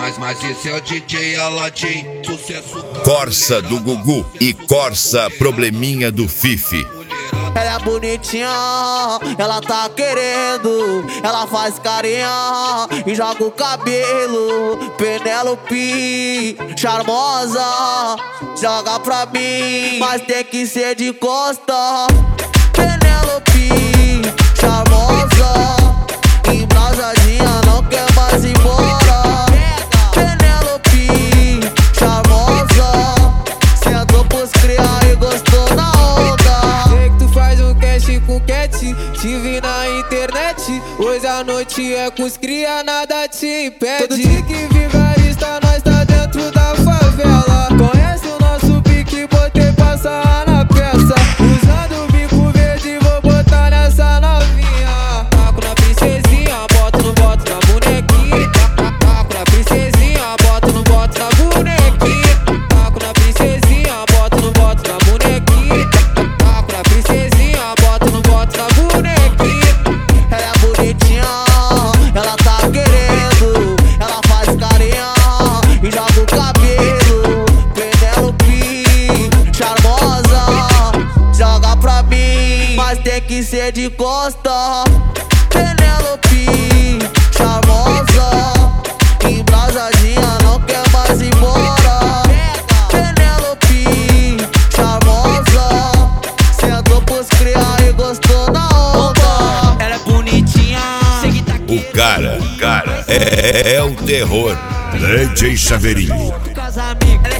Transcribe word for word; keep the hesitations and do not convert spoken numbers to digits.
Mas, mas esse é o D J Aladim, sucesso. Corsa do Gugu e Corsa Probleminha do Fifi. Ela é bonitinha, ela tá querendo. Ela faz carinha e joga o cabelo. Penélope, charmosa, joga pra mim, mas tem que ser de costa. Penélope, charmosa, embrasadinha, não quer mais ir embora. Penélope, charmosa, sentou pros criar e gostou na onda. Com cat, te vi na internet. Hoje a noite é com os cria, nada te impede. Todo dia que vigarista, nós tá dentro da favela. Conhece o nosso pique, botei passar na peça. Usando o bico verde, vou botar nessa novinha. Taco na princesinha, boto no boto na bonequinha. Taco na princesinha, boto no boto na bonequinha. Taco na princesinha, boto no boto na bonequinha. Taco na princesinha, boto no boto na bonequinha. Ela é bonitinha, ela tá querendo. Ela faz carinha e joga o cabelo. Penélope, charmosa, joga pra mim, mas tem que ser de costa. Penélope, charmosa, embrasadinha, não quer mais ir embora. Penélope, charmosa, sentou pros criar e gostou na onda. Ela é bonitinha, sei que tá O cara, cara, é, é o terror. D J Chaveirinho. com as amigas.